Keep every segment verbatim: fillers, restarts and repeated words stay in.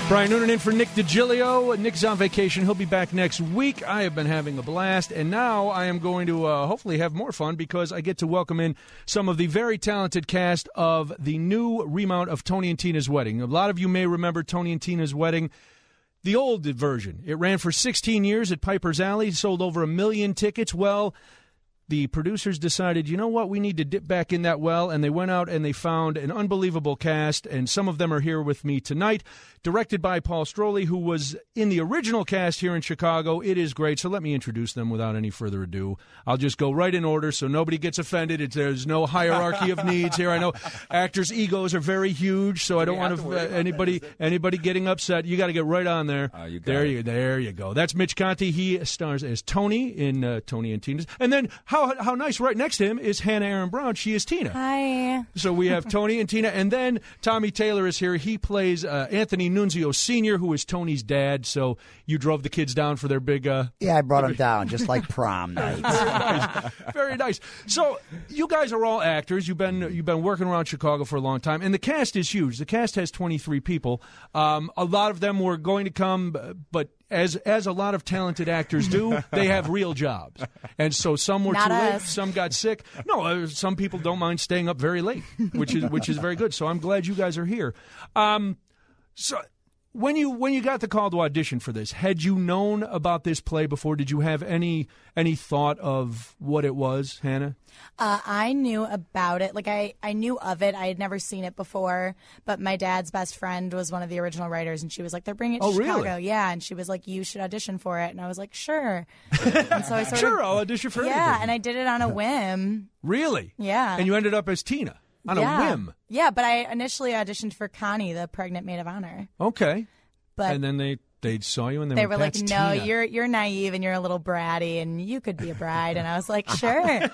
Brian Noonan in for Nick DiGilio. Nick's on vacation. He'll be back next week. I have been having a blast, and now I am going to uh, hopefully have more fun because I get to welcome in some of the very talented cast of the new remount of Tony and Tina's Wedding. A lot of you may remember Tony and Tina's Wedding, the old version. It ran for sixteen years at Piper's Alley, sold over a million tickets. Well, the producers decided, you know what, we need to dip back in that well, and they went out and they found an unbelievable cast, and some of them are here with me tonight. Directed by Paul Stroley, who was in the original cast here in Chicago. It is great, so let me introduce them without any further ado. I'll just go right in order so nobody gets offended. It's, there's no hierarchy of needs here. I know actors' egos are very huge, so I don't want to, uh, anybody anybody getting upset. You got to get right on there. Uh, you got there, it. you, there you go. That's Mitch Conte. He stars as Tony in uh, Tony and Tina's. And then how how nice, right next to him is Hannah Aaron Brown. She is Tina. Hi. So we have Tony and Tina. And then Tommy Taylor is here. He plays uh, Anthony Nunzio Senior, who is Tony's dad. So you drove the kids down for their big... Uh, yeah, I brought them down, just like prom night. Very nice. Very nice. So you guys are all actors. You've been you've been working around Chicago for a long time. And the cast is huge. The cast has twenty-three people. Um, a lot of them were going to come, but... As as a lot of talented actors do, they have real jobs. And so some were Not too late, us. some got sick. No, uh, some people don't mind staying up very late, which is which is very good. So I'm glad you guys are here. Um, so when you when you got the call to audition for this, had you known about this play before? Did you have any any thought of what it was, Hannah? Uh, I knew about it. Like, I, I knew of it. I had never seen it before, but my dad's best friend was one of the original writers, and she was like, they're bringing it to Oh, Chicago. really? Yeah, and she was like, you should audition for it. And I was like, sure. And so I sort Sure, of, I'll audition for yeah, anything. and I did it on a whim. Really? Yeah. And you ended up as Tina on yeah. a whim. Yeah, but I initially auditioned for Connie, the pregnant maid of honor. Okay. But And then they, they saw you and they, they went, were like, "That's no, Tina." you're you're naive and you're a little bratty and you could be a bride. And I was like, sure. I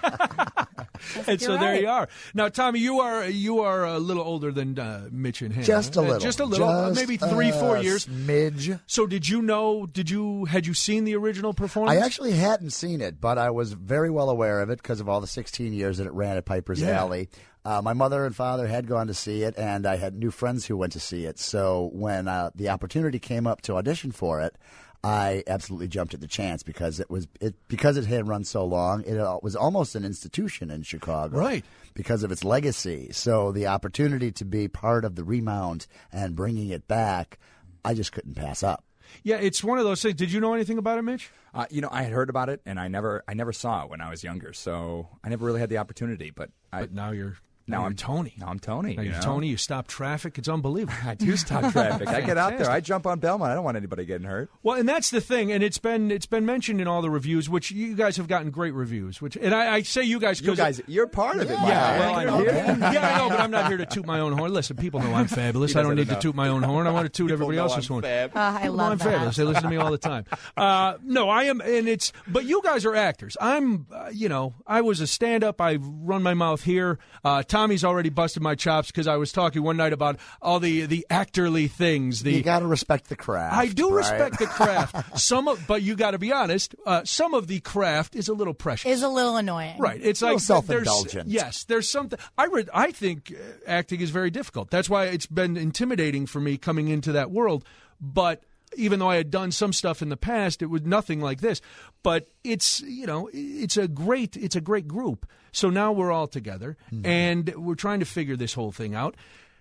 was And like, so "You're there right." you are. Now, Tommy, you are you are a little older than uh, Mitch and Hannah. Just a Uh, little. just a little, uh, Just maybe three, four a years. Smidge. So, did you know? Did you had you seen the original performance? I actually hadn't seen it, but I was very well aware of it because of all the sixteen years that it ran at Piper's Yeah. Alley. Uh, my mother and father had gone to see it, and I had new friends who went to see it. So when uh, the opportunity came up to audition for it, I absolutely jumped at the chance because it was it because it had run so long. It uh, was almost an institution in Chicago, Right. Because of its legacy. So the opportunity to be part of the remount and bringing it back, I just couldn't pass up. Yeah, it's one of those things. Did you know anything about it, Mitch? Uh, you know, I had heard about it, and I never, I never saw it when I was younger, so I never really had the opportunity. But I, But now you're now now I'm I'm Tony. Now I'm Tony. Now you you're know? Tony. You stop traffic. It's unbelievable. I do stop traffic. I get out there. Fantastic. I jump on Belmont. I don't want anybody getting hurt. Well, and that's the thing, and it's been it's been mentioned in all the reviews, which you guys have gotten great reviews. Which, and I, I say you guys You because guys, you're part of it. Yeah, Mike. well, I know. You're- Yeah, I know, but I'm not here to toot my own horn. Listen, people know I'm fabulous. He I don't doesn't need to know. toot my own horn. I want to toot People everybody know else's I'm horn. fab. Uh, I People know love I'm that. fabulous. They listen to me all the time. Uh, no, I am, and it's. But you guys are actors. I'm. Uh, you know, I was a stand-up. I run my mouth here. Uh, Tommy's already busted my chops because I was talking one night about all the the actorly things. The You got to respect the craft. I do right? respect the craft. Some of, but you got to be honest. Uh, some of the craft is a little precious. Is a little annoying. Right. It's A like little there's- self-indulgent. Yes, there's something. I read. I think uh, acting is very difficult. That's why it's been intimidating for me coming into that world. But even though I had done some stuff in the past, it was nothing like this. But it's you know it's a great it's a great group. So now we're all together Mm-hmm. and we're trying to figure this whole thing out.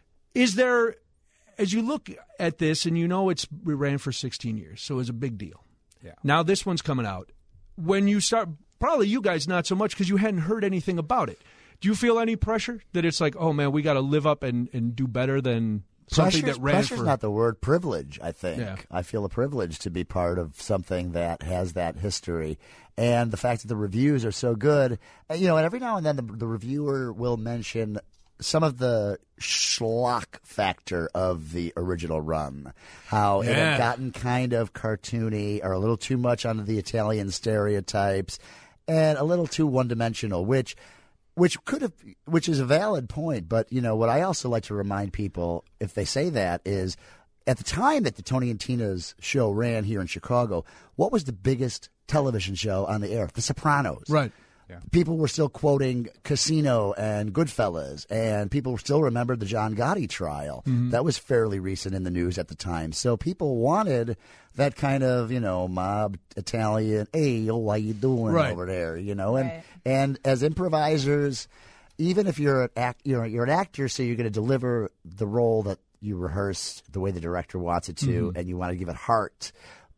Is there, as you look at this and you know it's we ran for sixteen years, so it's a big deal. Yeah. Now this one's coming out. When you start, probably you guys not so much because you hadn't heard anything about it. Do you feel any pressure that it's like, oh man, we got to live up and, and do better than something Pressure's, that ran pressure's for? not the word. Privilege, I think. Yeah. I feel a privilege to be part of something that has that history. And the fact that the reviews are so good, uh, you know, and every now and then the, the reviewer will mention some of the schlock factor of the original run, how it Yeah. had gotten kind of cartoony or a little too much onto the Italian stereotypes and a little too one-dimensional, which which could have which is a valid point. But, you know, what I also like to remind people if they say that is at the time that the Tony and Tina's show ran here in Chicago, what was the biggest television show on the air? The Sopranos. Right. Yeah. People were still quoting Casino and Goodfellas, and people still remembered the John Gotti trial. Mm-hmm. That was fairly recent in the news at the time. So people wanted that kind of, you know, mob Italian, hey, yo, how you doing Right. over there, you know? And Right. and as improvisers, even if you're an act, you're you're an actor, so you're going to deliver the role that you rehearse the way the director wants it to, Mm-hmm. and you want to give it heart.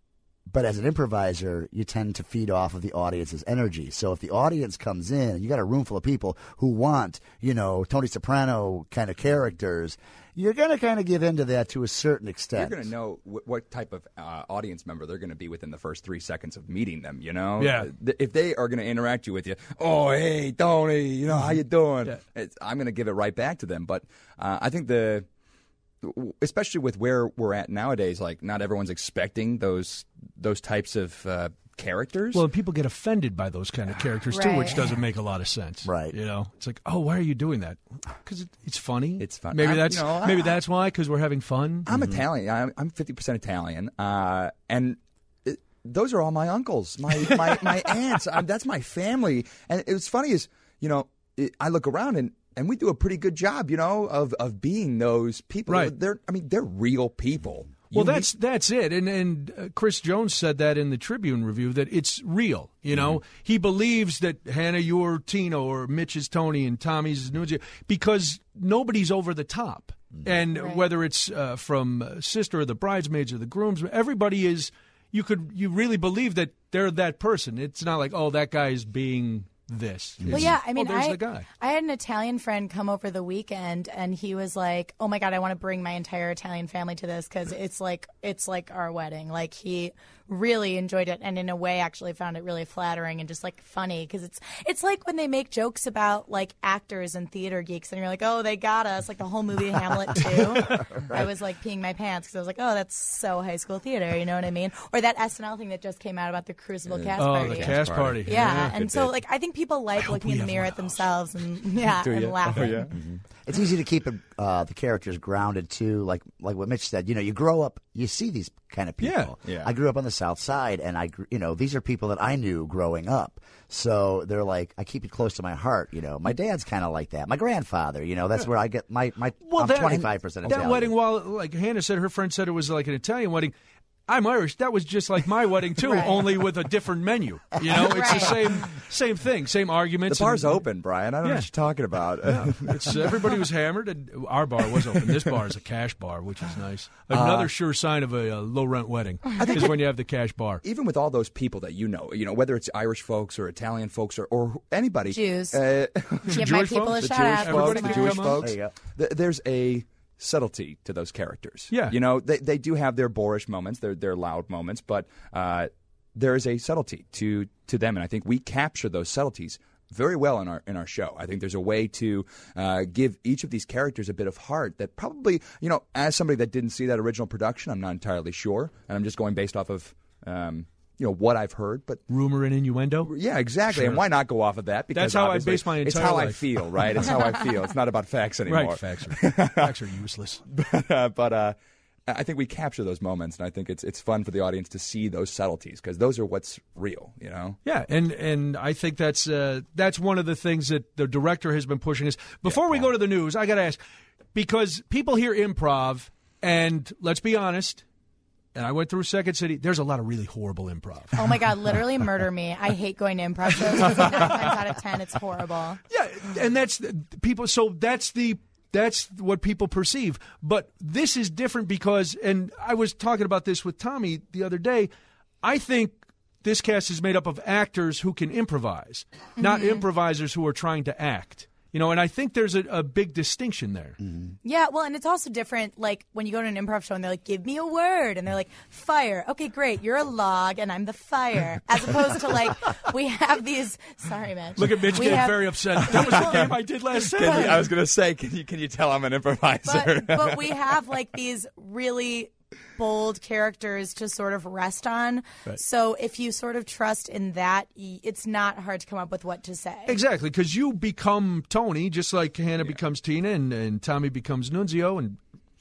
But as an improviser, you tend to feed off of the audience's energy. So if the audience comes in, you got a room full of people who want, you know, Tony Soprano kind of characters, you're going to kind of give in to that to a certain extent. You're going to know w- what type of uh, audience member they're going to be within the first three seconds of meeting them, you know? Yeah. Th- If they are going to interact you with you, oh, hey, Tony, you know, how you doing? Yeah. It's, I'm going to give it right back to them. But uh, I think the, especially with where we're at nowadays, like not everyone's expecting those those types of uh, characters. Well, people get offended by those kind of characters too, which Right. doesn't make a lot of sense. Right. You know, it's like, oh, why are you doing that? Because it, it's funny. It's fun. Maybe I'm- that's you know, I- maybe that's why. Because we're having fun. I'm Italian. I'm, I'm fifty percent Italian, uh, and it, those are all my uncles, my my, my aunts. I, that's my family. And it was funny is, you know, it, I look around and, and we do a pretty good job, you know, of, of being those people. Right. They're, I mean, they're real people. Well, You that's that's it, and and uh, Chris Jones said that in the Tribune review that it's real. You know, Mm-hmm. he believes that Hannah, you're Tino, or Mitch is Tony, and Tommy's is Nunzio, because nobody's over the top. And Right. whether it's uh, from uh, Sister or the Bridesmaids or the Grooms, everybody is. You could you really believe that they're that person. It's not like, oh, that guy is being this. Well, It's, yeah, I mean, oh, there's I, the guy. I had an Italian friend come over the weekend, and he was like, "Oh my god, I want to bring my entire Italian family to this because it's like it's like our wedding." Like he really enjoyed it, and in a way, actually found it really flattering and just like funny because it's it's like when they make jokes about like actors and theater geeks, and you're like, "Oh, they got us!" Like the whole movie Hamlet too. I was like peeing my pants because I was like, "Oh, that's so high school theater," you know what I mean? Or that S N L thing that just came out about the Crucible cast Oh, party. the cast party. Yeah, and Good so bit. like I think people like looking we in the have mirror one at of those. themselves and yeah, Do and ya? laughing. Oh, yeah? It's easy to keep uh, the characters grounded too, like like what Mitch said. You know, you grow up, you see these kind of people. Yeah, yeah. I grew up on the South Side, and I, gr- you know, these are people that I knew growing up. So they're like, I keep it close to my heart. You know, my dad's kind of like that. My grandfather, you know, that's where I get my my. Well, I'm that- twenty-five percent That Italian. wedding, while like Hannah said, her friend said it was like an Italian wedding. I'm Irish. That was just like my wedding too, Right. only with a different menu. You know, it's Right. the same same thing, same arguments. The bar's and- open, Brian. I don't know Yeah. what you're talking about. It's everybody was hammered, and our bar was open. This bar is a cash bar, which is nice. Another sure sign of a, uh low rent wedding is when you have the cash bar. Even with all those people that you know, you know, whether it's Irish folks or Italian folks or, or anybody. Jews. Uh, Give my Jewish people folks? a The shout Jewish out. Everybody folks, the can Jewish come on. folks. There you th- there's a subtlety to those characters. Yeah. You know, they they do have their boorish moments, their their loud moments, but uh, there is a subtlety to to them, and I think we capture those subtleties very well in our in our show. I think there's a way to uh, give each of these characters a bit of heart that probably, you know, as somebody that didn't see that original production, I'm not entirely sure, and I'm just going based off of um, you know what I've heard, but Rumor and innuendo. yeah, exactly. Sure. And why not go off of that? Because That's how I obviously base my It's entire how I life. feel, right? It's how I feel. It's not about facts anymore. Right, facts are, facts are useless. uh, but uh, I think we capture those moments, and I think it's it's fun for the audience to see those subtleties because those are what's real, you know. Yeah, and and I think that's uh, that's one of the things that the director has been pushing. Is before we go to the news, I got to ask, because people hear improv, and let's be honest, and I went through Second City. There's a lot of really horrible improv. Oh my god, literally murder me. I hate going to improv shows because nine times out of ten it's horrible. Yeah, and that's people. So that's the that's what people perceive. But this is different because, and I was talking about this with Tommy the other day. I think this cast is made up of actors who can improvise, not improvisers who are trying to act. You know, and I think there's a, a big distinction there. Yeah, well, and it's also different, like, when you go to an improv show and they're like, give me a word, and they're like, fire. Okay, great, you're a log, and I'm the fire. As opposed to, like, we have these, sorry, Mitch. Look at Mitch We getting have- very upset. That was the game I did last Can you, Saturday. I was going to say, can you can you tell I'm an improviser? But, but we have, like, these really bold characters to sort of rest on. Right. So if you sort of trust in that, y- it's not hard to come up with what to say. Exactly, because you become Tony, just like Hannah becomes Tina, and, and Tommy becomes Nunzio, and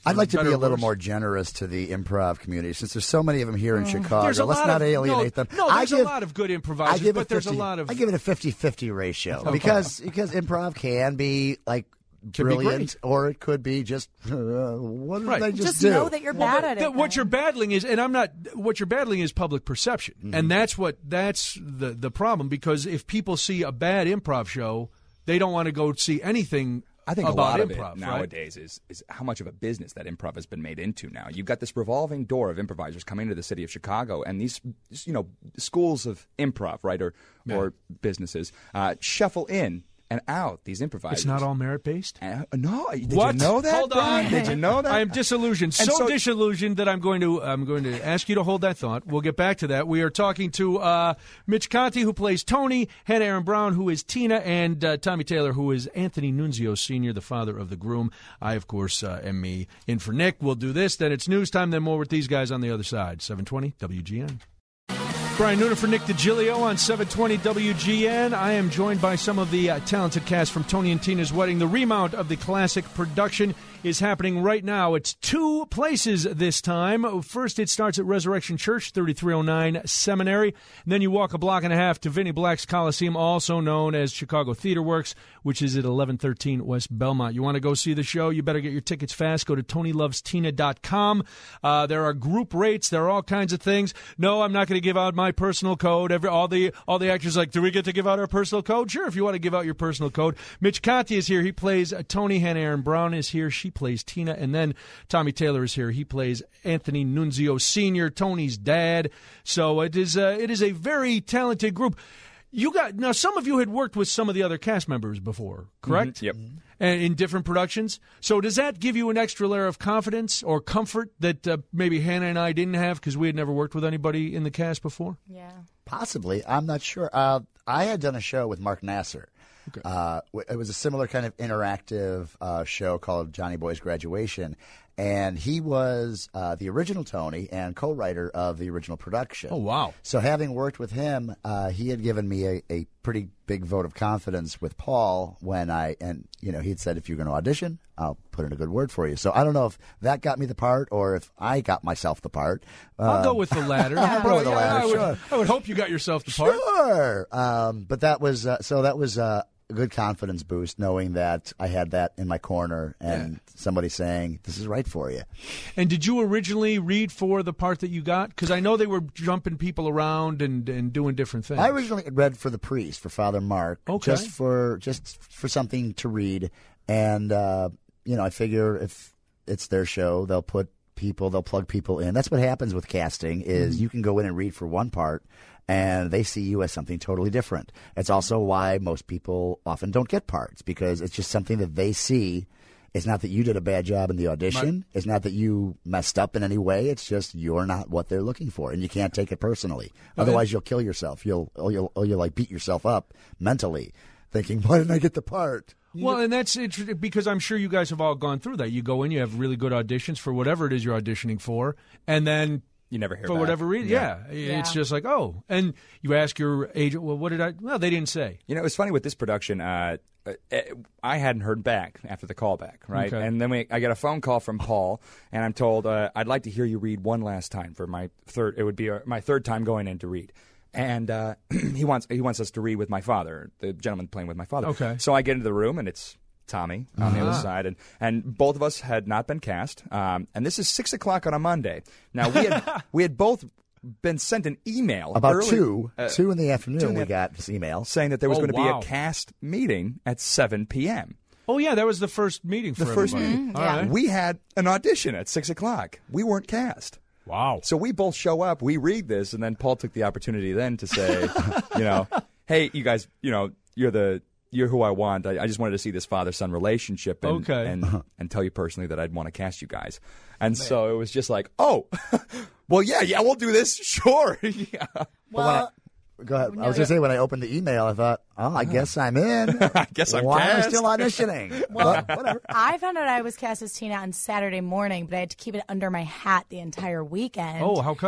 I'd like to better be a or little worse. more generous to the improv community since there's so many of them here in Chicago. There's a Let's lot not of, alienate no, them. No, I there's give, a lot of good I improvisers, give but it there's fifty, a lot of. I give it a fifty-fifty ratio Okay. because because improv can be like Can be brilliant, great. or it could be just uh, what did Right. I just, Just do? know that you're bad at Th- it. what then. you're battling is, and I'm not. What you're battling is public perception, Mm-hmm. and that's what that's the the problem. Because if people see a bad improv show, they don't want to go see anything. I think about a lot improv, of it right? nowadays is, is how much of a business that improv has been made into now. You've got this revolving door of improvisers coming into the city of Chicago, and these, you know, schools of improv, right, or, or businesses uh, shuffle in and out these improvisers. It's not all merit based. Uh, no, did What? you know that, Hold Brian? on. Did you know that? I am disillusioned, And so, so- disillusioned that I'm going to I'm going to ask you to hold that thought. We'll get back to that. We are talking to uh, Mitch Conti, who plays Tony, Hannah Aaron Brown, who is Tina, and uh, Tommy Taylor, who is Anthony Nunzio Senior, the father of the groom. I, of course, uh, am me in for Nick. We'll do this, then it's news time, then more with these guys on the other side. seven twenty W G N. Brian Noonan for Nick DiGilio on seven twenty W G N. I am joined by some of the uh, talented cast from Tony and Tina's Wedding. The remount of the classic production is happening right now. It's two places this time. First, it starts at Resurrection Church, thirty-three oh nine Seminary. And then you walk a block and a half to Vinnie Black's Coliseum, also known as Chicago Theater Works, which is at eleven thirteen West Belmont. You want to go see the show? You better get your tickets fast. Go to tony loves tina dot com. Uh, there are group rates. There are all kinds of things. No, I'm not going to give out my personal code. Every all the all the actors are like, do we get to give out our personal code? Sure, if you want to give out your personal code. Mitch Conti is here. He plays uh, Tony. Hannah Aaron Brown is here. She plays Tina. And then Tommy Taylor is here. He plays Anthony Nunzio Senior, Tony's dad. So it is uh, it is a very talented group. You got now. Some of you had worked with some of the other cast members before, correct? Mhm. Yep. And in different productions. So does that give you an extra layer of confidence or comfort that uh, maybe Hannah and I didn't have because we had never worked with anybody in the cast before? Yeah. Possibly. I'm not sure. Uh, I had done a show with Mark Nasser. Okay. Uh, it was a similar kind of interactive uh, show called Johnny Boy's Graduation. And he was uh, the original Tony and co-writer of the original production. Oh, wow. So having worked with him, uh, he had given me a, a pretty big vote of confidence with Paul when I, and, you know, he'd said, if you're going to audition, I'll put in a good word for you. So I don't know if that got me the part or if I got myself the part. I'll Um, go with the latter. I'll go with the Yeah, latter, I would, sure. I would hope you got yourself the part. Sure. Um, but that was, uh, so that was uh, a good confidence boost knowing that I had that in my corner and Yeah. somebody saying, this is right for you. And did you originally read for the part that you got? Because I know they were jumping people around and, and doing different things. I originally read for the priest, for Father Mark, Okay. just for just for something to read, and uh, you know, I figure if it's their show, they'll put people, they'll plug people in. That's what happens with casting: is Mm-hmm. you can go in and read for one part, and they see you as something totally different. It's also why most people often don't get parts because it's just something that they see. It's not that you did a bad job in the audition. Right. It's not that you messed up in any way. It's just you're not what they're looking for, and you can't take it personally. Otherwise, you'll kill yourself. You'll or you'll or you'll like beat yourself up mentally, thinking, "Why didn't I get the part?" Well, and that's interesting because I'm sure you guys have all gone through that. You go in, you have really good auditions for whatever it is you're auditioning for, and then You never hear for back. whatever reason, yeah. Yeah. it's just like, oh, and you ask your agent, well, what did I? Well, they didn't say. You know, it's funny with this production. Uh, uh, I hadn't heard back after the callback, right? Okay. And then we, I get a phone call from Paul, and I'm told uh, I'd like to hear you read one last time for my third. It would be uh my third time going in to read, and uh, he wants he wants us to read with my father, the gentleman playing with my father. Okay. So I get into the room, and it's Tommy on the other Uh-huh. side, and and both of us had not been cast. Um, and this is six o'clock on a Monday. Now we had we had both been sent an email About early, two, uh, two in the afternoon, in the we af- got this email. saying that there was Oh, going to wow. be a cast meeting at seven p.m. Oh yeah, that was the first meeting for The first everybody. meeting. All Yeah. right. We had an audition at six o'clock. We weren't cast. Wow. So we both show up, we read this, and then Paul took the opportunity then to say, you know, hey, you guys, you know, you're the you're who I want. I, I just wanted to see this father-son relationship and, Okay. and, and tell you personally that I'd want to cast you guys. And so it was just like, oh, well, yeah, yeah, we'll do this. Sure. yeah. Well, Go ahead. No, I was going yeah. to say, when I opened the email, I thought, oh, I guess I'm in. I guess I'm Why am I cast. still auditioning? Well, But whatever. I found out I was cast as Tina on Saturday morning, but I had to keep it under my hat the entire weekend. Oh, how come?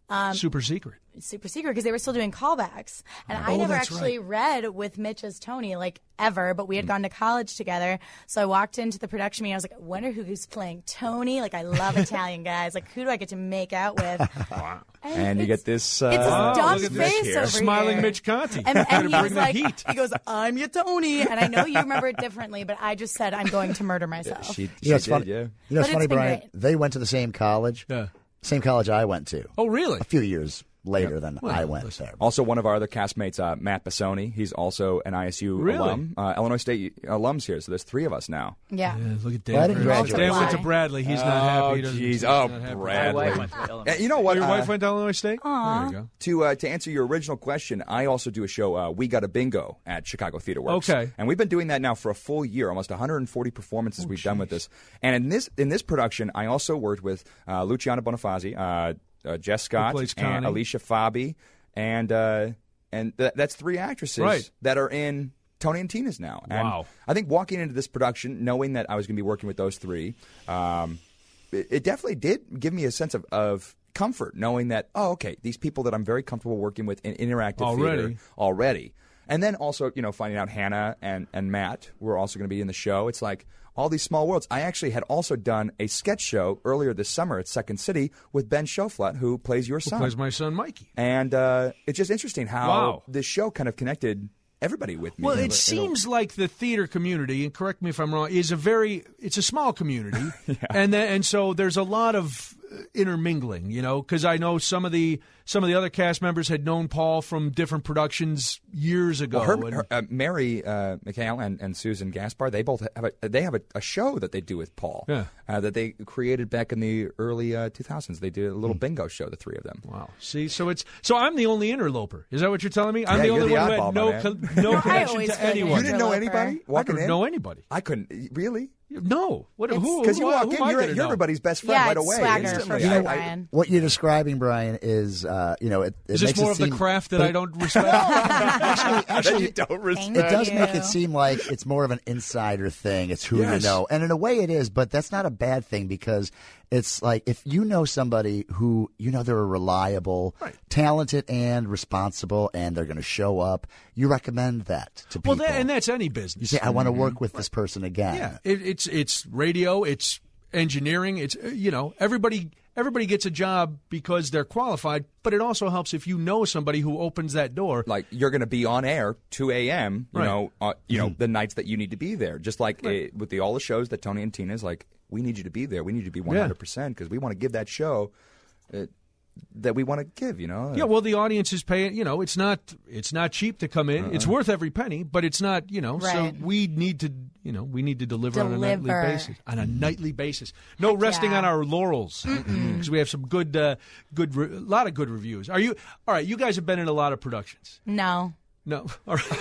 Um, Super secret. super secret because they were still doing callbacks. And I Oh, never that's actually right. read with Mitch as Tony, like, ever, but we had gone to college together. So I walked into the production meeting. I was like, I wonder who's playing Tony. Like, I love Italian guys. Like, who do I get to make out with? Wow. And you it's- get this. Uh, It's his Oh, dumb look at this face here. over Smiling here. Mitch Conti. And, Gotta and he bring was the like, heat. he goes, I'm your Tony. And I know you remember it differently, but I just said, I'm going to murder myself. she, she You know, it's did, funny. yeah. You know, it's But funny, it's been Brian. great. They went to the same college. Yeah. Same college I went to. Oh, really? A few years later than Well, I went listen. there. Also, one of our other castmates, uh, Matt Bassoni, he's also an I S U Really? alum, uh, Illinois State alums here. So there's three of us now. Yeah. Yeah, look at Dan. Well, I didn't Dan graduate. went to Bradley. He's not happy. He doesn't- jeez. he's Oh, not happy. Bradley. My wife went to Illinois. Uh, you know what? Your uh, wife went to Illinois State? There you go. To uh, to answer your original question, I also do a show, uh, We Got a Bingo, at Chicago Theater Works. Okay. And we've been doing that now for a full year, almost one hundred forty performances we've done with this. And in this in this production, I also worked with uh, Luciana Bonifazi, uh, uh, Jess Scott, plays and Connie. Alicia Fabi, and uh, and th- that's three actresses Right. that are in Tony and Tina's now. And Wow. I think walking into this production, knowing that I was going to be working with those three, um, it, it definitely did give me a sense of, of comfort, knowing that, oh, okay, these people that I'm very comfortable working with in interactive Already. theater already. And then also, you know, finding out Hannah and, and Matt were also going to be in the show. It's like all these small worlds. I actually had also done a sketch show earlier this summer at Second City with Ben Schoflat, who plays your son. Plays my son, Mikey. And uh, it's just interesting how Wow. this show kind of connected everybody with me. Well, In a- it in a- seems like the theater community, and correct me if I'm wrong, is a very it's a small community, and then, and so there's a lot of uh, intermingling, you know, because I know some of the some of the other cast members had known Paul from different productions years ago. Well, her, and- her, uh, Mary uh, McHale and, and Susan Gaspar, they both have a they have a, a show that they do with Paul. Yeah. Uh, that they created back in the early uh, two thousands. They did a little bingo show, the three of them. Wow. See, so it's so I'm the only interloper. Is that what you're telling me? I'm Yeah, the you're only the one who oddball, had my no man. con- no I connection always to feel like anyone. You didn't know Interloper. anybody I walking don't in? know anybody. I couldn't really No. What? It's- Who? because you who, walk who in, am I you're, gonna you're know? everybody's best friend Yeah, right it's away. swagger for instantly. sure, I- I- Brian. What you're describing, Brian, is uh, you know it, it Is makes this more it of the seem, craft that but I don't respect? actually, that actually, you don't respect. it does you. make it seem like it's more of an insider thing. It's who Yes. you know. And in a way it is, but that's not a bad thing because it's like if you know somebody who you know they're reliable, Right. talented and responsible and they're going to show up, you recommend that to people. Well, that, and that's any business. you say I want to work with this person again. Yeah, it, it's it's radio, it's engineering, it's uh, you know everybody everybody gets a job because they're qualified, but it also helps if you know somebody who opens that door. Like you're going to be on air two a.m. You Right. know, uh, you know the nights that you need to be there. Just like uh, with the all the shows that Tony and Tina's like, we need you to be there. We need you to be one hundred percent because we want to give that show uh, that we want to give. You know. Yeah, well, the audience is paying. You know, it's not it's not cheap to come in. It's worth every penny, but it's not. You know, Right. so we need to. You know, we need to deliver, on a nightly Deliver. basis. On a nightly basis, no Heck resting yeah. on our laurels because we have some good, uh, good, re- a lot of good reviews. Are you all right? You guys have been in a lot of productions. No. No, all right.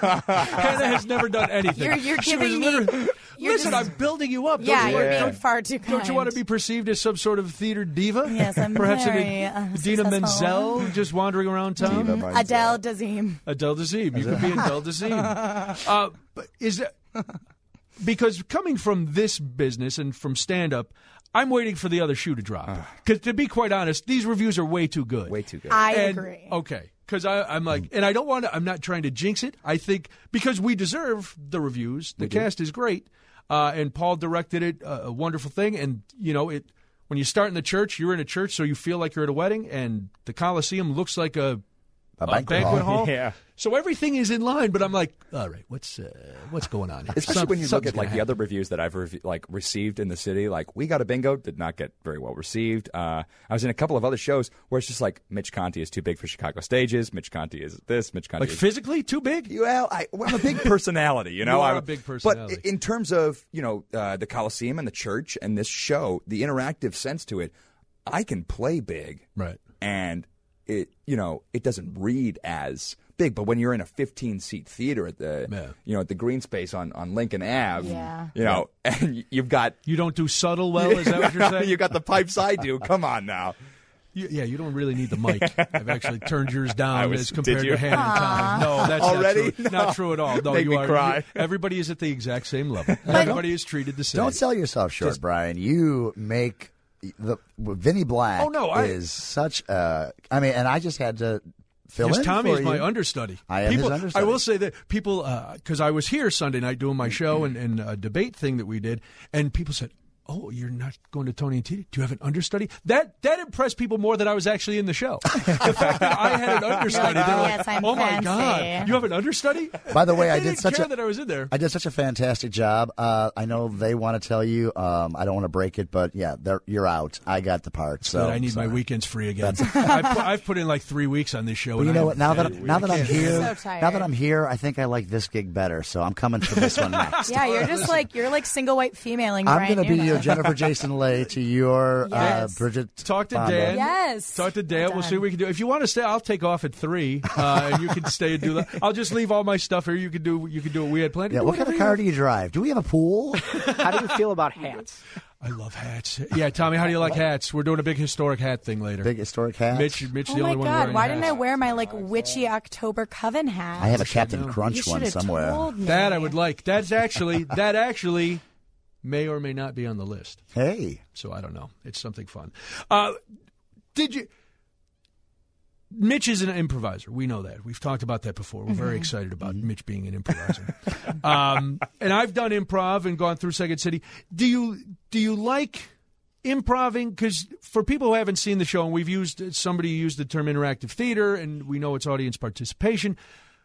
Hannah has never done anything. You're- you're She was giving me- literally- you're Listen, just- I'm building you up. Don't Yeah, you you're want- being far too kind. Don't you want to be perceived as some sort of theater diva? Yes, I'm Perhaps very, an, uh, Dina successful. Menzel just wandering around town. Diva Menzel. Adele Dazeem. Adele Dazeem. You could be Adele Dazeem. Uh, but is that because coming from this business and from stand up, I'm waiting for the other shoe to drop. Because to be quite honest, these reviews are way too good. Way too good. I And- agree. Okay. Because I'm like, and I don't want to, I'm not trying to jinx it. I think because we deserve the reviews. The cast is great. Uh, and Paul directed it, uh, a wonderful thing. And, you know, it when you start in the church, you're in a church, so you feel like you're at a wedding. And the Coliseum looks like a, A a banquet banquet hall. hall. Yeah. So everything is in line, but I'm like, all right, what's uh, what's going on here? Especially Some- when you look something's at like gonna the happen. other reviews that I've rev- like received in the city, like We Got a Bingo did not get very well received. Uh, I was in a couple of other shows where it's just like Mitch Conti is too big for Chicago stages. Mitch Conti is this. Mitch Conti Like is physically too big? well, I, well, I'm a big personality, you know. You are I'm, a big personality. But in terms of you know uh, the Coliseum and the church and this show, the interactive sense to it, I can play big, Right. and it you know it doesn't read as big. But when you're in a fifteen seat theater at the Yeah. you know at the green space on, on Lincoln Ave, Yeah. you know, and you've got You don't do subtle well, is that what you're saying? you got the pipes I do. Come on now. You, yeah, you don't really need the mic. I've actually turned yours I down was- as compared did you? to Hannah and Connie. No, that's Already? not true. No. Not true at all. No, Make you me are. cry. you- everybody is at the exact same level. Everybody is treated the same. Don't sell yourself short, Brian. You make the Vinny Black Oh, no, I- is such a. I mean, and I just had to fill Yes, in Tommy for is my you. understudy. I am people, his understudy. I will say that people, because I was here Sunday night doing my show and, and a debate thing that we did, and people said, "Oh, you're not going to Tony and Tina? Do you have an understudy?" That that impressed people more than I was actually in the show. The fact that I had an understudy, like, they were "Yes, like, I'm "Oh my fancy." God, you have an understudy?" By the way, They I did didn't such care a that I was in there. I did such a fantastic job. Uh, I know they want to tell you. Um, I don't want to break it, but yeah, they're- you're out. I got the part. So Good, I need sorry. my weekends free again. I've, put, I've put in like three weeks on this show. But and you know I what? Now that haven't now that I'm can't- here, So tired. now that I'm here, I think I like this gig better. So I'm coming for this one next. Yeah, you're just like you're like single white femaling. I'm Brian going to be Newman. your Jennifer Jason Leigh to your Yes. uh, Bridget. Talk to Fonda. Dan. Yes. Talk to Dan. Done. We'll see what we can do. If you want to stay, I'll take off at three, uh, and you can stay and do that. I'll just leave all my stuff here. You can do. You can do what we had planned. Yeah, Do what kind of whatever car you do you drive? Do we have a pool? How do you feel about hats? I love hats. Yeah, Tommy, how do you like hats? We're doing a big historic hat thing later. Big historic hat. Mitch, Mitch, Oh the my only one God! wearing Why hats. didn't I wear my like witchy October Coven hat? I have a Captain know. Crunch You one should've somewhere. told me. That I would like. That's actually that actually may or may not be on the list. Hey, So I don't know. It's something fun. Uh, did you? Mitch is an improviser. We know that. We've talked about that before. We're very excited about Mitch being an improviser. um, and I've done improv and gone through Second City. Do you do you like improving? Because for people who haven't seen the show, and we've used somebody used the term interactive theater, and we know it's audience participation.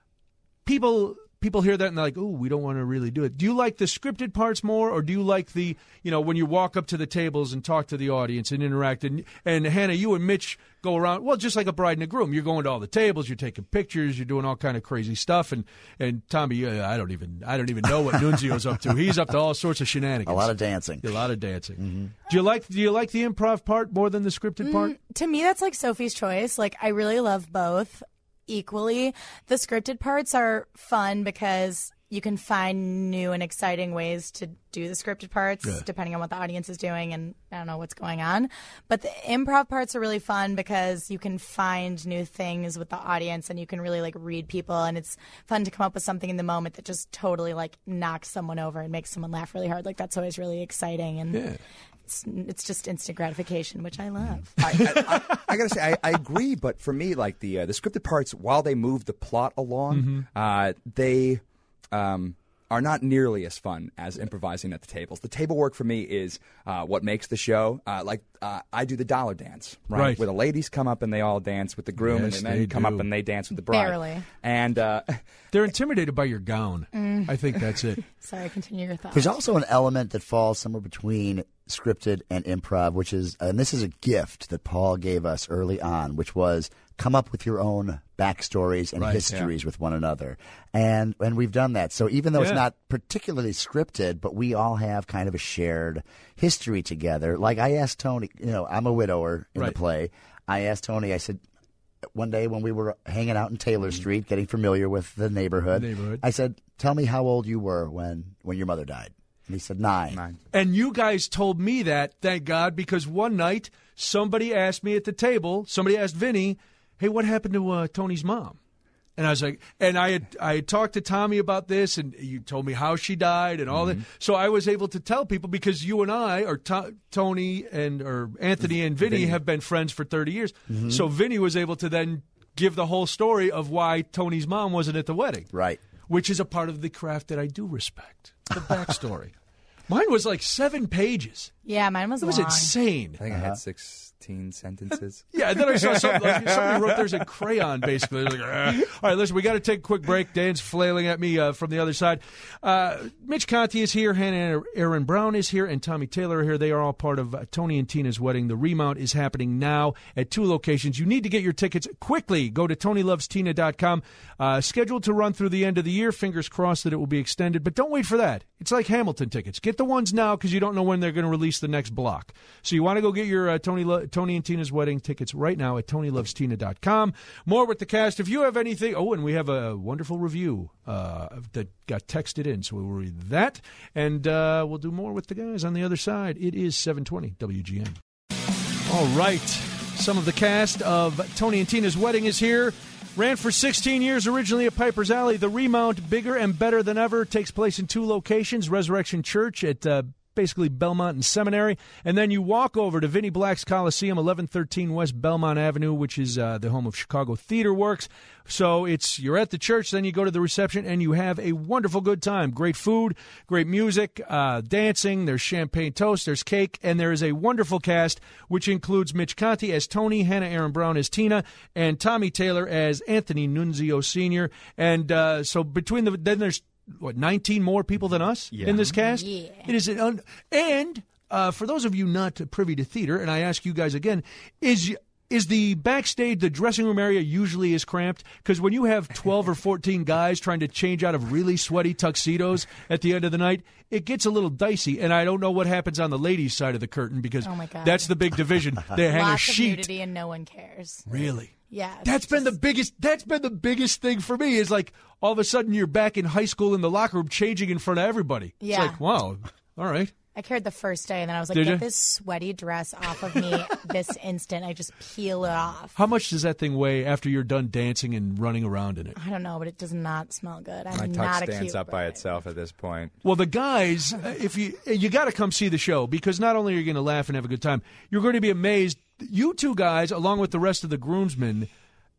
People people hear that and they're like, "Oh, we don't want to really do it." Do you like the scripted parts more, or do you like the, you know, when you walk up to the tables and talk to the audience and interact? And, and Hannah, you and Mitch go around, well, just like a bride and a groom. You're going to all the tables, you're taking pictures, you're doing all kind of crazy stuff. And and Tommy, uh, I don't even I don't even know what Nunzio's up to. He's up to all sorts of shenanigans. a lot of dancing. a lot of dancing. Do you like do you like the improv part more than the scripted part? To me, that's like Sophie's choice. Like, I really love both equally. The scripted parts are fun because you can find new and exciting ways to do the scripted parts Yeah. depending on what the audience is doing and I don't know what's going on. But the improv parts are really fun because you can find new things with the audience and you can really like read people, and it's fun to come up with something in the moment that just totally like knocks someone over and makes someone laugh really hard. Like, that's always really exciting, and Yeah. it's, it's just instant gratification, which I love. I, I, I, I gotta say, I, I agree, but for me, like the uh, the scripted parts, while they move the plot along, uh, they um, are not nearly as fun as improvising at the tables. The table work for me is uh, what makes the show. Uh, like uh, I do the dollar dance, right? Right. Where the ladies come up and they all dance with the groom, Yes, and the men they come do. up and they dance with the bride. Barely. And uh, They're intimidated by your gown. I think that's it. Sorry, continue your thoughts. There's also an element that falls somewhere between scripted and improv, which is, and this is a gift that Paul gave us early on, which was come up with your own backstories and Right, histories with one another. And and we've done that. So even though Yeah. it's not particularly scripted, but we all have kind of a shared history together. Like I asked Tony, you know, I'm a widower in Right. the play. I asked Tony, I said, one day when we were hanging out in Taylor Street, getting familiar with the neighborhood, Neighborhood. I said, tell me how old you were when, when your mother died. And he said, nine. Nine. And you guys told me that, thank God, because one night somebody asked me at the table, somebody asked Vinny, hey, what happened to uh, Tony's mom? And I was like, and I had I had talked to Tommy about this, and you told me how she died and all that. So I was able to tell people because you and I, or to, Tony and or Anthony and Vinny, have been friends for thirty years. So Vinny was able to then give the whole story of why Tony's mom wasn't at the wedding. Right. Which is a part of the craft that I do respect, the backstory. Mine was like seven pages. Yeah, mine was It was long. insane. I think I had sixteen sentences. Yeah, and then I saw something, like, somebody wrote there's a crayon, basically. Like, "Ah." All right, listen, we got to take a quick break. Dan's flailing at me uh, from the other side. Uh, Mitch Conti is here. Hannah Aaron Brown is here. And Tommy Taylor are here. They are all part of uh, Tony and Tina's wedding. The remount is happening now at two locations. You need to get your tickets quickly. Go to tony loves tina dot com. Uh, scheduled to run through the end of the year. Fingers crossed that it will be extended. But don't wait for that. It's like Hamilton tickets. Get the ones now because you don't know when they're going to release the next block. So you want to go get your uh, Tony Lo- Tony and Tina's wedding tickets right now at tony loves tina dot com. More with the cast. If you have anything, oh, and we have a wonderful review uh, that got texted in, so we'll read that, and uh, we'll do more with the guys on the other side. It is seven twenty W G N. All right, some of the cast of Tony and Tina's wedding is here. Ran for sixteen years, originally at Piper's Alley. The remount, bigger and better than ever, takes place in two locations. Resurrection Church at uh, basically Belmont and Seminary. And then you walk over to Vinnie Black's Coliseum, eleven thirteen West Belmont Avenue, which is uh, the home of Chicago Theater Works. So it's you're at the church, then you go to the reception, and you have a wonderful good time. Great food, great music, uh, dancing. There's champagne toast, there's cake, and there is a wonderful cast, which includes Mitch Conti as Tony, Hannah Aaron Brown as Tina, and Tommy Taylor as Anthony Nunzio Senior And uh, so between the then there's what nineteen more people than us Yeah. in this cast. Yeah. It is an un- and uh, for those of you not privy to theater, and I ask you guys again, is. Is the backstage, the dressing room area usually is cramped? Because when you have twelve or fourteen guys trying to change out of really sweaty tuxedos at the end of the night, it gets a little dicey. And I don't know what happens on the ladies' side of the curtain because Oh, my God. that's the big division. They hang a Lots of sheet. nudity and no one cares. Really? Yeah. That's it's been the just- biggest. That's been the biggest thing for me. Is like all of a sudden you're back in high school in the locker room, changing in front of everybody. Yeah. It's like, wow, all right. I cared the first day, and then I was like, Did get you? this sweaty dress off of me this instant. I just peel it off. How much does that thing weigh after you're done dancing and running around in it? I don't know, but it does not smell good. I'm My not tux a stands cute up by bride. itself at this point. Well, the guys, uh, if you you got to come see the show because not only are you going to laugh and have a good time, you're going to be amazed. You two guys, along with the rest of the groomsmen,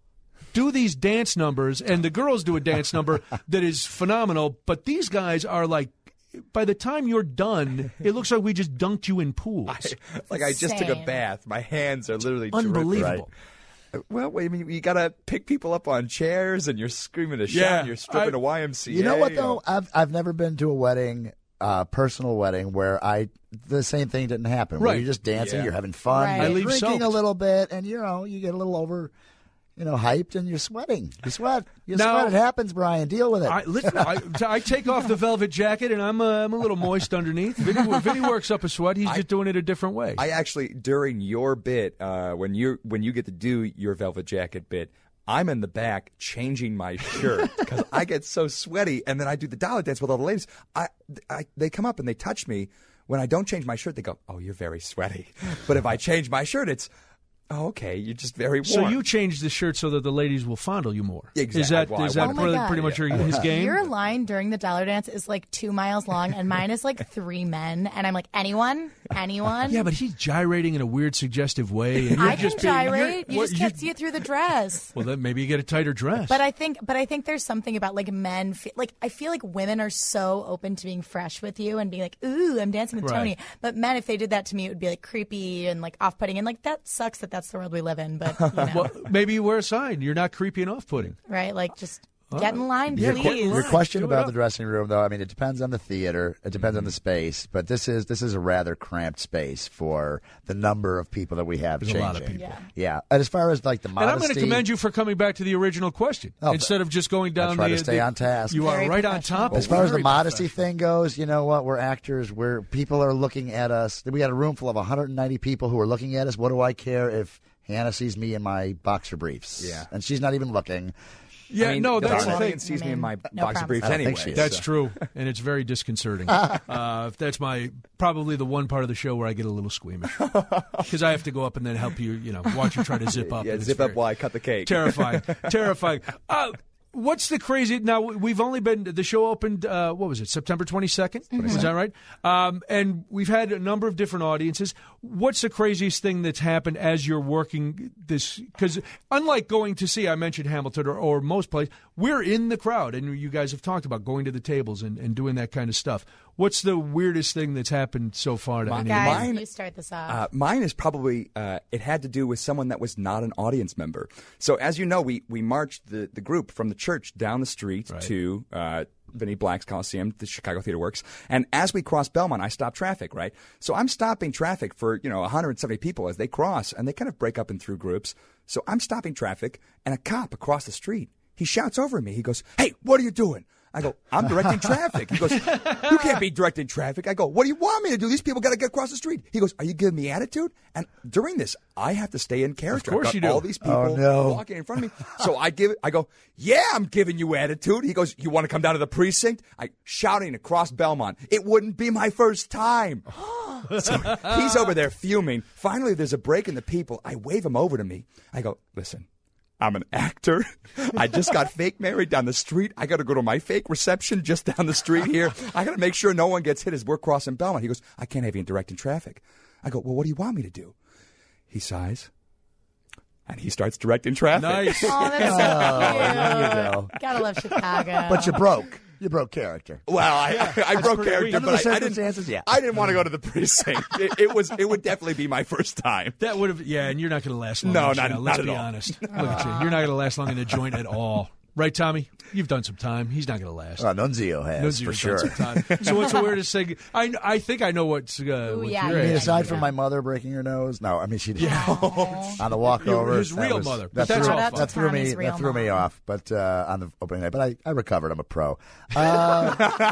do these dance numbers, and the girls do a dance number that is phenomenal. But these guys are like, by the time you're done, it looks like we just dunked you in pools. Like I just took a Insane. bath. My hands are literally dripping. Unbelievable. Well, wait, I mean, you gotta pick people up on chairs, and you're screaming a shot, Yeah, and you're stripping I- a Y M C A. You know what though? I've I've never been to a wedding, uh, personal wedding, where I the same thing didn't happen. Where Right. you're just dancing, Yeah. you're having fun, Right. you're I leave drinking soaked. a little bit, and you know you get a little over, you know, hyped, and you're sweating. You sweat. You Now- sweat. It happens, Brian. Deal with it. I, listen, I, I take off the velvet jacket, and I'm, uh, I'm a little moist underneath. Vinny, Vinny works up a sweat. He's just doing it a different way. I actually during your bit, uh, when you when you get to do your velvet jacket bit, I'm in the back changing my shirt because I get so sweaty, and then I do the dollar dance with all the ladies. I, I they come up and they touch me. When I don't change my shirt, they go, "Oh, you're very sweaty." But if I change my shirt, it's, "Oh, okay, you're just very warm." So you changed the shirt so that the ladies will fondle you more. Exactly. Is that Well, I is that want- Oh my pretty, God. pretty much your, his game? Your line during the dollar dance is like two miles long, and mine is like three men. And I'm like, anyone? Anyone? Yeah, but he's gyrating in a weird, suggestive way. And you're I can just being- you're- gyrate. You what, just can't see it through the dress. Well, then maybe you get a tighter dress. But I think, but I think there's something about like men. Fe- like I feel like women are so open to being fresh with you and being like, "Ooh, I'm dancing with Right. Tony." But men, if they did that to me, it would be like creepy and like off-putting. And like that sucks that that's the world we live in. But you know, well, maybe you wear a sign. You're not creepy and off-putting. right? Like just get in line, Your please. que- Your question Do it about up. the dressing room, though, I mean, it depends on the theater. It depends Mm-hmm. on the space. But this is this is a rather cramped space for the number of people that we have There's a changing. lot of people. Yeah. Yeah. And as far as like the And modesty, I'm going to commend you for coming back to the original question Oh, instead of just going down I try the. to stay the- on task. You are Very right on professional. top. As far as the Very modesty professional. thing goes, you know what? We're actors. We're people are looking at us. We got a room full of one hundred ninety people who are looking at us. What do I care if Hannah sees me in my boxer briefs? Yeah. And she's not even looking. Yeah, I mean, no, the that's the audience thing. sees I me in mean, my no boxer promises. briefs I don't anyway. think she is. That's so. true, and it's very disconcerting. uh, that's my probably the one part of the show where I get a little squeamish because I have to go up and then help you, you know, watch you try to zip up. Yeah, and it's zip up very while I cut the cake. Terrifying, terrifying. Uh, what's the crazy? Now we've only been the show opened. Uh, what was it? September twenty second. Was that right? Um, and we've had a number of different audiences. What's the craziest thing that's happened as you're working this? Because unlike going to see, I mentioned Hamilton or, or most places, we're in the crowd, and you guys have talked about going to the tables and, and doing that kind of stuff. What's the weirdest thing that's happened so far to any of you? Guys, Mine- you start this off. Uh, mine is probably uh, it had to do with someone that was not an audience member. So as you know, we we marched the, the group from the church down the street Right. to uh, Vinnie Black's Coliseum, the Chicago Theater Works, and as we crossed Belmont, I stopped traffic. Right, so I'm stopping traffic for you know one hundred seventy people as they cross, and they kind of break up in through groups. So I'm stopping traffic, and a cop across the street he shouts over at me. He goes, "Hey, what are you doing?" I go, "I'm directing traffic." He goes, "You can't be directing traffic." I go, "What do you want me to do? These people got to get across the street." He goes, "Are you giving me attitude?" And during this, I have to stay in character. Of course I've got you do. all these people Oh, no. walking in front of me. So I give it. I go, "Yeah, I'm giving you attitude." He goes, "You want to come down to the precinct?" I shouting across Belmont. It wouldn't be my first time. So he's over there fuming. Finally, there's a break in the people. I wave him over to me. I go, "Listen, I'm an actor. I just got fake married down the street. I got to go to my fake reception just down the street here. I got to make sure no one gets hit as we're crossing Belmont. He goes, I can't have you directing traffic. I go, well, what do you want me to do? He sighs, and he starts directing traffic. Nice. Oh, that's so Oh, cute. there you go. Gotta love Chicago. But you broke. You broke character. Well, I, I, I broke pretty character, weak. but Under the I, I didn't. circumstances, yeah. I didn't want to go to the precinct. It, it was. It would definitely be my first time. That would have, yeah, and you're not going to last long. No, in not- jail. not Let's at be all. honest. Look at you. You're not going to last long in the joint at all. Right, Tommy? You've done some time. He's not going to last. Oh, Nunzio has, Nunzio's for done sure. some time. So what's the weirdest thing? I, I think I know what's, uh, Ooh, what's yeah, your you I mean, Yeah, age. aside yeah. from my mother breaking her nose, no, I mean she did on the Your- walkover. his that real was- mother. But That that's threw, all Shout out fun. that to threw me. Tommy's real That threw me mom. off. But uh, on the opening night, but I, I recovered. I'm a pro. Uh,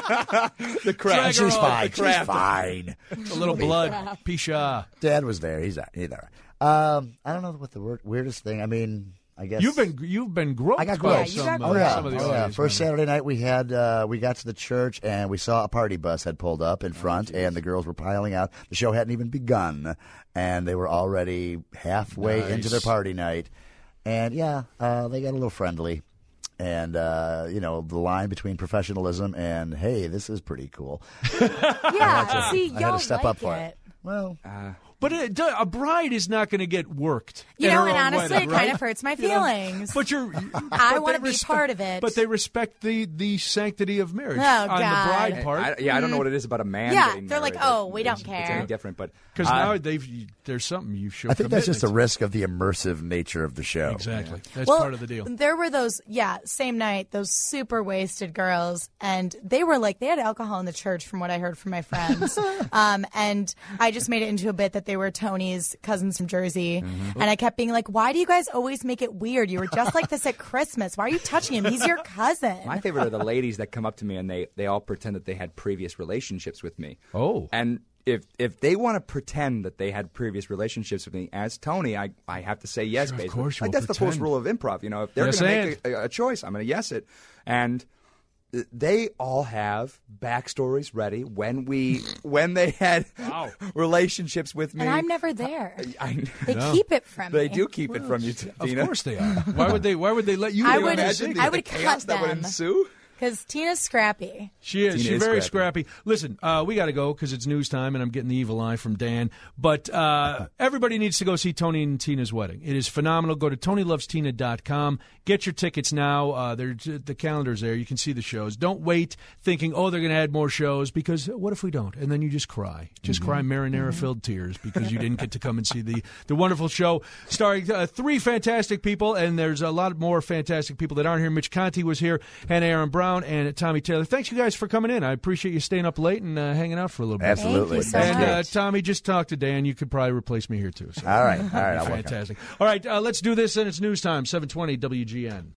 The Drag crash. her she's off. fine. The She's craft. fine. A little blood. Pisha. Dad was there. He's he's all right. Um, I don't know what the word, weirdest thing. I mean, I guess You've been you've been groped I got by groped. Yeah, you some, got uh, Oh yeah, some of the oh, yeah. audience First members. Saturday night we had uh, we got to the church and we saw a party bus had pulled up in front and the girls were piling out. The show hadn't even begun and they were already halfway Nice. into their party night. And yeah, uh, they got a little friendly. And uh, you know the line between professionalism and hey, this is pretty cool. yeah, see, I y'all had to step like up for it. it. Well, But it, a bride is not going to get worked. You at know, her and own honestly, wedding, it kind right? of hurts my You know? feelings. But you're. I but wanna they be respect- part of it. But they respect the, the sanctity of marriage Oh, on God. the bride part. I, yeah, I don't know what it is about a man. Yeah, getting they're like, married oh, that we don't is- It's care. any different, but Because uh, now they've there's something you show. I think that's just the commitment risk of the immersive nature of the show. to. Exactly. That's well, part of the deal. There were those, yeah, same night, those super wasted girls, and they were like, they had alcohol in the church, from what I heard from my friends. um, and I just made it into a bit that they were Tony's cousins from Jersey, Mm-hmm. and I kept being like, why do you guys always make it weird? You were just like this at Christmas. Why are you touching him? He's your cousin. my favorite are the ladies that come up to me and they, they all pretend that they had previous relationships with me. Oh. And if if they want to pretend that they had previous relationships with me as Tony, I, I have to say yes, Sure, of basically. course you like will that's the pretend. first rule of improv. You know, if they're Yes, going to and. make a, a choice, I'm going to yes it. And they all have backstories ready when we when they had Wow. relationships with me. and I'm never there. I, They No. keep it from they me. do keep it from you, Of Tina. course they are. Why would they? Why would they let you? I live would- in that Imagine secret? the, I would the chaos cut that would them. ensue. Because Tina's scrappy. She is. Tina She's is very scrappy. scrappy. Listen, uh, we got to go because it's news time, and I'm getting the evil eye from Dan. But uh, everybody needs to go see Tony and Tina's wedding. It is phenomenal. Go to tony loves tina dot com. Get your tickets now. Uh, there's the calendar's there. You can see the shows. Don't wait thinking, oh, they're going to add more shows, because what if we don't? And then you just cry. Just cry marinara-filled tears because you didn't get to come and see the, the wonderful show starring uh, three fantastic people, and there's a lot more fantastic people that aren't here. Mitch Conti was here, Hannah Aaron Brown, and Tommy Taylor. Thanks, you guys, for coming in. I appreciate you staying up late and uh, hanging out for a little bit. Absolutely. Thank you so And uh, much. Tommy, just talk to Dan. You could probably replace me here, too. So. All right, all right, I'll work on it. Fantastic. All right, uh, let's do this, and it's news time, seven twenty W G N.